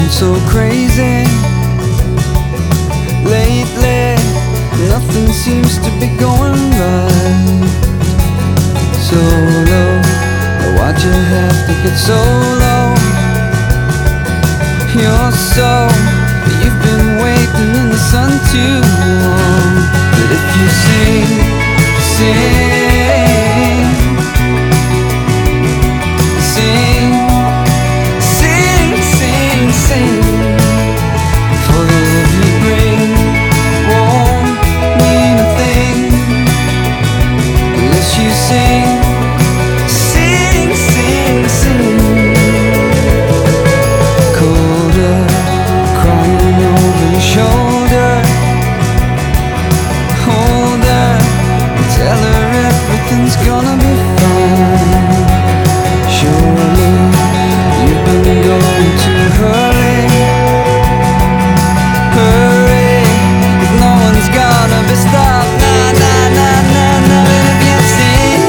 so crazy lately. Nothing seems to be going right. So low, why'd you have to get so low? You're so, you've been waiting in the sun too long. But if you sing, sing, sing, sing, sing, sing, for the love you bring won't mean a thing unless you sing, sing, sing, sing. Colder, crying over your shoulder. Hold her, tell her everything's gonna be fine. Surely you've been going too early. Hurry, if no one's gonna be stopped. Nah, nah, nah, nah, nah. And if you sing,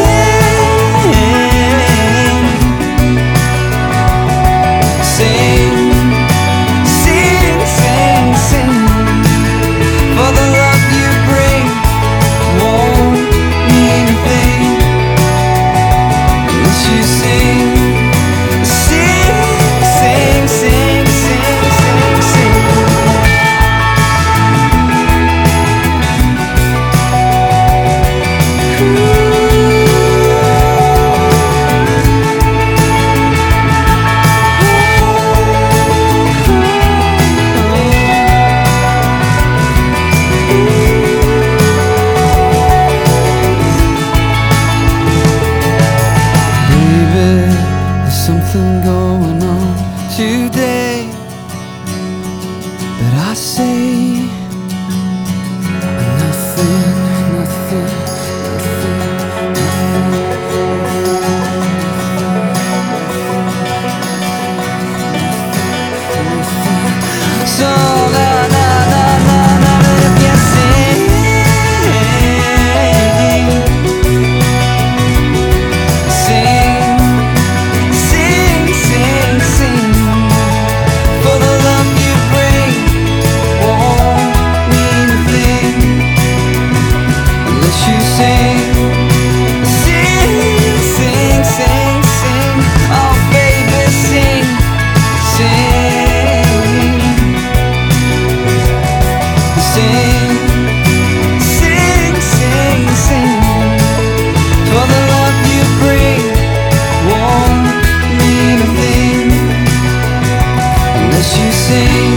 sing, sing, sing, sing, for the love you bring won't mean a thing unless you sing, sing, sing, sing, sing, sing, sing. Baby, there's something going on today that I say nothing, nothing, nothing. So na na na na na, if you sing, sing, sing, sing, sing, for the love you bring won't mean a thing unless you sing, sing, sing, sing, sing. Oh baby, sing, sing, sing, sing, sing, sing, for the love you bring won't mean a thing unless you sing.